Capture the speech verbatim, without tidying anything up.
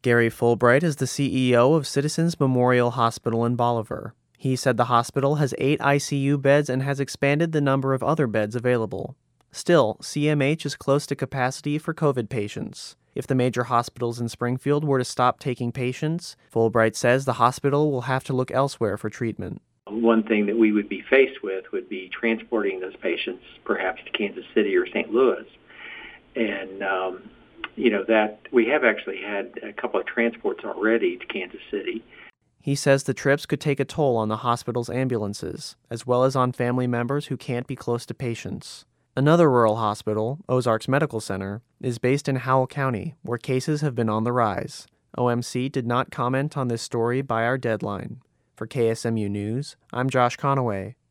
Gary Fulbright is the C E O of Citizens Memorial Hospital in Bolivar. He said the hospital has eight I C U beds and has expanded the number of other beds available. Still, C M H is close to capacity for COVID patients. If the major hospitals in Springfield were to stop taking patients, Fulbright says the hospital will have to look elsewhere for treatment. One thing that we would be faced with would be transporting those patients perhaps to Kansas City or Saint Louis. And, um, you know, that we have actually had a couple of transports already to Kansas City. He says the trips could take a toll on the hospital's ambulances, as well as on family members who can't be close to patients. Another rural hospital, Ozarks Medical Center, is based in Howell County, where cases have been on the rise. O M C did not comment on this story by our deadline. For K S M U News, I'm Josh Conaway.